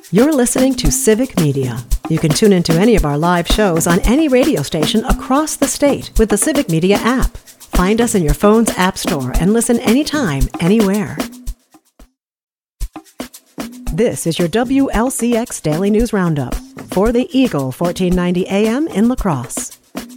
You're listening to Civic Media. You can tune into any of our live shows on any radio station across the state with the Civic Media app. Find us in your phone's app store and listen anytime, anywhere. This is your WLCX Daily News Roundup for the Eagle 1490 AM in La Crosse.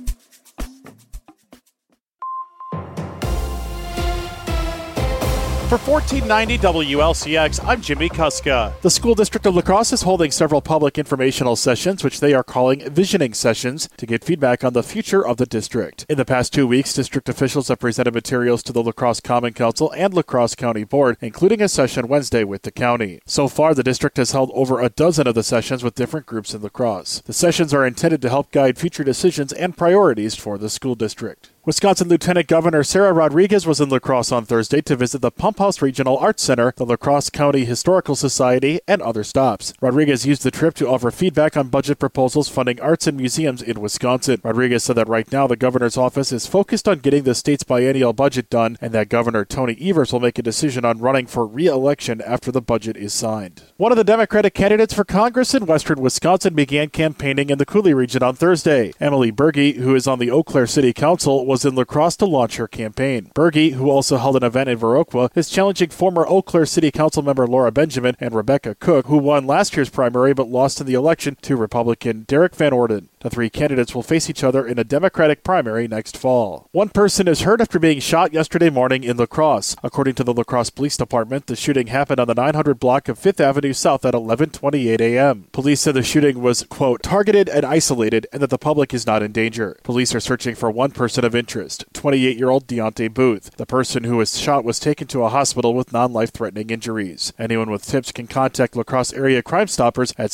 For 1490 WLCX, I'm Jimmy Kuska. The School District of La Crosse is holding several public informational sessions, which they are calling visioning sessions, to get feedback on the future of the district. In the past 2 weeks, district officials have presented materials to the La Crosse Common Council and La Crosse County Board, including a session Wednesday with the county. So far, the district has held over a dozen of the sessions with different groups in La Crosse. The sessions are intended to help guide future decisions and priorities for the school district. Wisconsin Lieutenant Governor Sarah Rodriguez was in La Crosse on Thursday to visit the Pump House Regional Arts Center, the La Crosse County Historical Society, and other stops. Rodriguez used the trip to offer feedback on budget proposals funding arts and museums in Wisconsin. Rodriguez said that right now the governor's office is focused on getting the state's biennial budget done, and that Governor Tony Evers will make a decision on running for re-election after the budget is signed. One of the Democratic candidates for Congress in western Wisconsin began campaigning in the Coulee region on Thursday. Emily Berge, who is on the Eau Claire City Council, was in La Crosse to launch her campaign. Berge, who also held an event in Viroqua, is challenging former Eau Claire City Council member Laura Benjamin and Rebecca Cook, who won last year's primary but lost in the election to Republican Derek Van Orden. The three candidates will face each other in a Democratic primary next fall. One person is hurt after being shot yesterday morning in La Crosse. According to the La Crosse Police Department, the shooting happened on the 900 block of 5th Avenue South at 11:28 a.m. Police said the shooting was, quote, targeted and isolated and that the public is not in danger. Police are searching for one person of interest, 28-year-old Deontay Booth. The person who was shot was taken to a hospital with non-life-threatening injuries. Anyone with tips can contact La Crosse Area Crime Stoppers at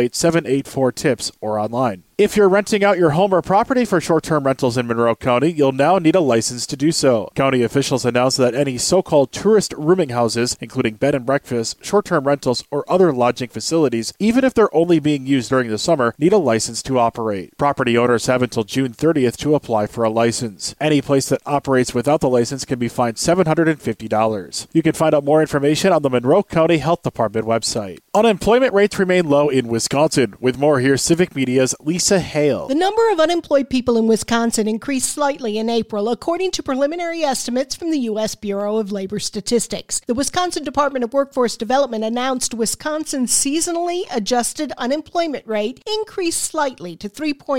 608-784-TIPS or online. If you're renting out your home or property for short-term rentals in Monroe County, you'll now need a license to do so. County officials announced that any so-called tourist rooming houses, including bed and breakfast, short-term rentals, or other lodging facilities, even if they're only being used during the summer, need a license to operate. Property owners have until June 30th to apply for a license. Any place that operates without the license can be fined $750. You can find out more information on the Monroe County Health Department website. Unemployment rates remain low in Wisconsin. With more, here's Civic Media's Lisa Hale. The number of unemployed people in Wisconsin increased slightly in April, according to preliminary estimates from the U.S. Bureau of Labor Statistics. The Wisconsin Department of Workforce Development announced Wisconsin's seasonally adjusted unemployment rate increased slightly to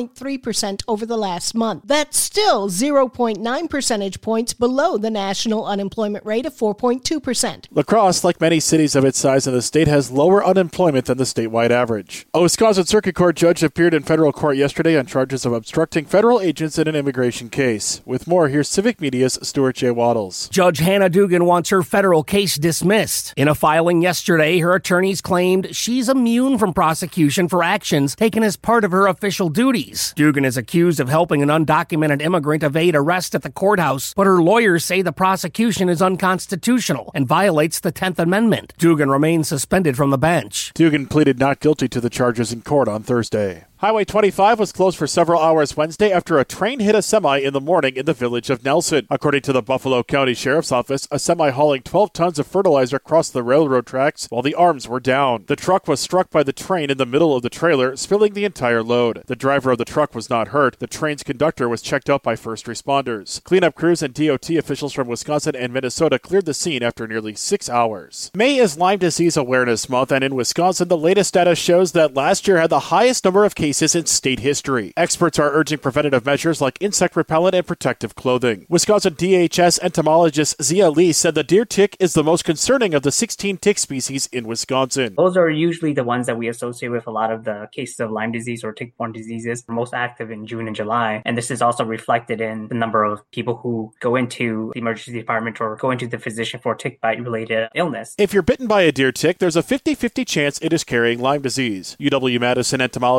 3.3% over the last month. That's still 0.9 percentage points below the national unemployment rate of 4.2%. La Crosse, like many cities of its size in the state, has lower unemployment than the statewide average. A Wisconsin Circuit Court judge appeared in federal court yesterday on charges of obstructing federal agents in an immigration case. With more, here's Civic Media's Stuart J. Waddles. Judge Hannah Dugan wants her federal case dismissed. In a filing yesterday, her attorneys claimed she's immune from prosecution for actions taken as part of her official duties. Dugan is accused of helping an undocumented immigrant evade arrest at the courthouse, but her lawyers say the prosecution is unconstitutional and violates the 10th Amendment. Dugan remains suspended from the bench. Dugan pleaded not guilty to the charges in court on Thursday. Highway 25 was closed for several hours Wednesday after a train hit a semi in the morning in the village of Nelson. According to the Buffalo County Sheriff's Office, a semi hauling 12 tons of fertilizer crossed the railroad tracks while the arms were down. The truck was struck by the train in the middle of the trailer, spilling the entire load. The driver of the truck was not hurt. The train's conductor was checked out by first responders. Cleanup crews and DOT officials from Wisconsin and Minnesota cleared the scene after nearly 6 hours. May is Lyme Disease Awareness Month, and in Wisconsin, the latest data shows that last year had the highest number of cases in state history. Experts are urging preventative measures like insect repellent and protective clothing. Wisconsin DHS entomologist Zia Lee said the deer tick is the most concerning of the 16 tick species in Wisconsin. Those are usually the ones that we associate with a lot of the cases of Lyme disease or tick-borne diseases. They're most active in June and July, and this is also reflected in the number of people who go into the emergency department or go into the physician for tick bite-related illness. If you're bitten by a deer tick, there's a 50-50 chance it is carrying Lyme disease. UW-Madison entomologist PJ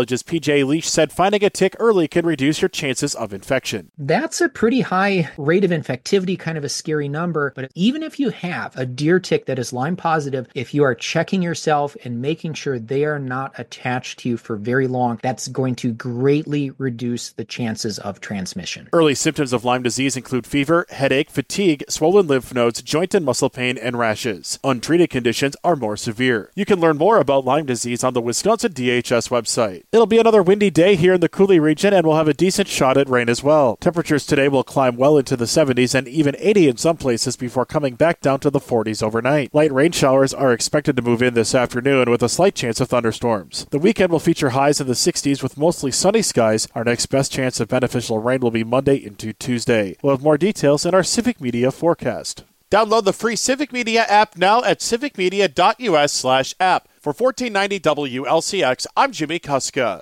TJ Leach said finding a tick early can reduce your chances of infection. That's a pretty high rate of infectivity, kind of a scary number. But even if you have a deer tick that is Lyme positive, if you are checking yourself and making sure they are not attached to you for very long, that's going to greatly reduce the chances of transmission. Early symptoms of Lyme disease include fever, headache, fatigue, swollen lymph nodes, joint and muscle pain, and rashes. Untreated conditions are more severe. You can learn more about Lyme disease on the Wisconsin DHS website. It'll be another windy day here in the Coulee region, and we'll have a decent shot at rain as well. Temperatures today will climb well into the 70s and even 80 in some places before coming back down to the 40s overnight. Light rain showers are expected to move in this afternoon with a slight chance of thunderstorms. The weekend will feature highs in the 60s with mostly sunny skies. Our next best chance of beneficial rain will be Monday into Tuesday. We'll have more details in our Civic Media forecast. Download the free Civic Media app now at civicmedia.us/app. For $14.90 WLCX, I'm Jimmy Kuska.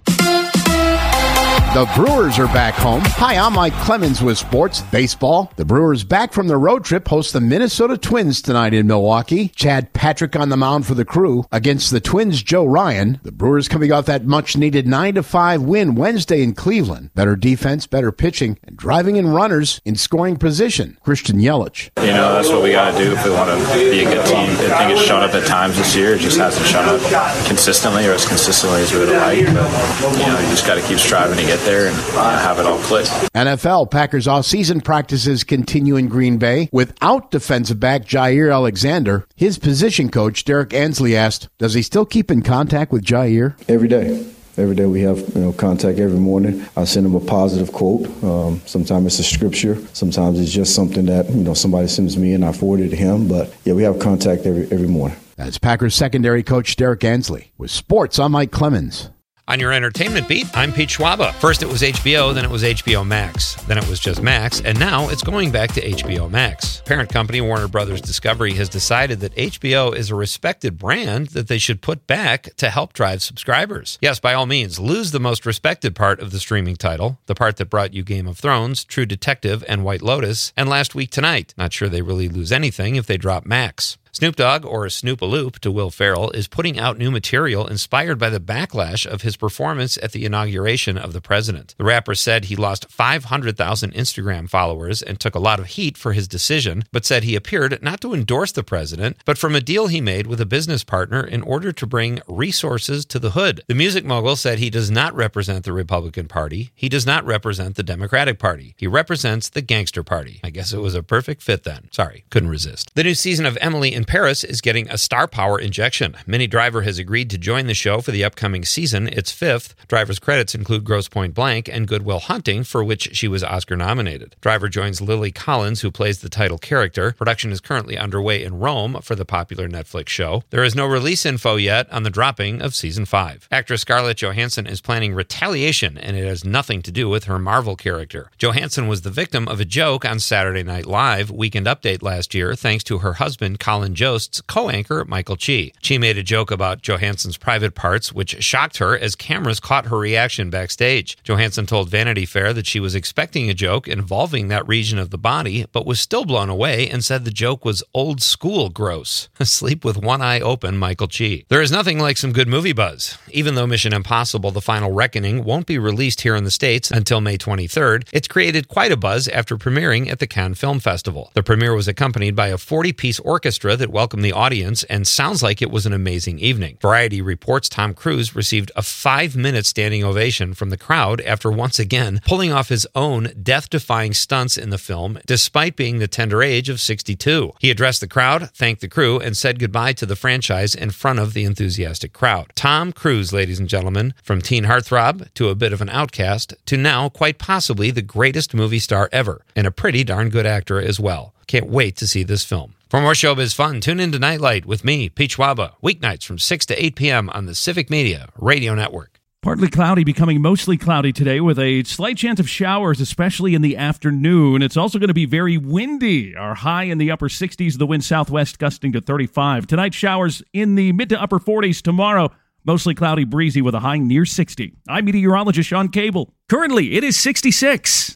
The Brewers are back home. Hi, I'm Mike Clemens with Sports Baseball. The Brewers back from their road trip host the Minnesota Twins tonight in Milwaukee. Chad Patrick on the mound for the Crew against the Twins' Joe Ryan. The Brewers coming off that much-needed 9-5 win Wednesday in Cleveland. Better defense, better pitching, and driving in runners in scoring position. Christian Yelich. You know, that's what we got to do if we want to be a good team. I think it's shown up at times this year. It just hasn't shown up consistently or as consistently as we would like. But, you know, you just got to keep striving to get there and have it all click. NFL Packers off-season practices continue in Green Bay without defensive back Jair Alexander. His position coach Derek Ansley asked, does he still keep in contact with Jair? Every day. Every day we have contact every morning. I send him a positive quote. Sometimes it's a scripture. Sometimes it's just something that somebody sends me and I forward it to him. But yeah, we have contact every morning. That's Packers secondary coach Derek Ansley. With sports, I'm Mike Clemens. On your entertainment beat, I'm Pete Schwaba. First it was HBO, then it was HBO Max. Then it was just Max, and now it's going back to HBO Max. Parent company Warner Brothers Discovery has decided that HBO is a respected brand that they should put back to help drive subscribers. Yes, by all means, lose the most respected part of the streaming title, the part that brought you Game of Thrones, True Detective, and White Lotus, and Last Week Tonight. Not sure they really lose anything if they drop Max. Snoop Dogg, or Snoop-a-Loop to Will Ferrell, is putting out new material inspired by the backlash of his performance at the inauguration of the president. The rapper said he lost 500,000 Instagram followers and took a lot of heat for his decision, but said he appeared not to endorse the president, but from a deal he made with a business partner in order to bring resources to the hood. The music mogul said he does not represent the Republican Party. He does not represent the Democratic Party. He represents the Gangster Party. I guess it was a perfect fit then. Sorry, couldn't resist. The new season of Emily in Paris is getting a star power injection. Minnie Driver has agreed to join the show for the upcoming season, its fifth. Driver's credits include Grosse Pointe Blank and Good Will Hunting, for which she was Oscar nominated. Driver joins Lily Collins, who plays the title character. Production is currently underway in Rome for the popular Netflix show. There is no release info yet on the dropping of season 5. Actress Scarlett Johansson is planning retaliation, and it has nothing to do with her Marvel character. Johansson was the victim of a joke on Saturday Night Live Weekend Update last year, thanks to her husband Colin Jost's co-anchor Michael Chi. Chi made a joke about Johansson's private parts, which shocked her as cameras caught her reaction backstage. Johansson told Vanity Fair that she was expecting a joke involving that region of the body, but was still blown away and said the joke was old school gross. Sleep with one eye open, Michael Chi. There is nothing like some good movie buzz. Even though Mission Impossible: The Final Reckoning won't be released here in the States until May 23rd, it's created quite a buzz after premiering at the Cannes Film Festival. The premiere was accompanied by a 40-piece orchestra that welcomed the audience and sounds like it was an amazing evening. Variety reports Tom Cruise received a 5-minute standing ovation from the crowd after once again pulling off his own death-defying stunts in the film, despite being the tender age of 62. He addressed the crowd, thanked the crew, and said goodbye to the franchise in front of the enthusiastic crowd. Tom Cruise, ladies and gentlemen, from teen heartthrob to a bit of an outcast to now quite possibly the greatest movie star ever, and a pretty darn good actor as well. Can't wait to see this film. For more showbiz fun, tune in to Nightlight with me, Pete Schwaba, weeknights from 6 to 8 p.m. on the Civic Media Radio Network. Partly cloudy, becoming mostly cloudy today with a slight chance of showers, especially in the afternoon. It's also going to be very windy. Our high in the upper 60s, the wind southwest gusting to 35. Tonight, showers in the mid to upper 40s. Tomorrow, mostly cloudy, breezy with a high near 60. I'm meteorologist Sean Cable. Currently, it is 66.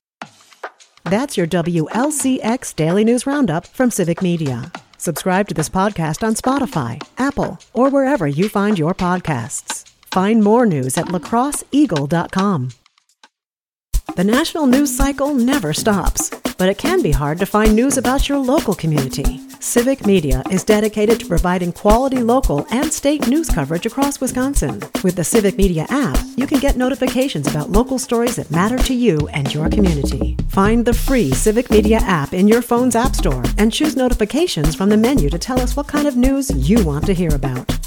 That's your WLCX Daily News Roundup from Civic Media. Subscribe to this podcast on Spotify, Apple, or wherever you find your podcasts. Find more news at lacrosseeagle.com. The national news cycle never stops, but it can be hard to find news about your local community. Civic Media is dedicated to providing quality local and state news coverage across Wisconsin. With the Civic Media app, you can get notifications about local stories that matter to you and your community. Find the free Civic Media app in your phone's app store and choose notifications from the menu to tell us what kind of news you want to hear about.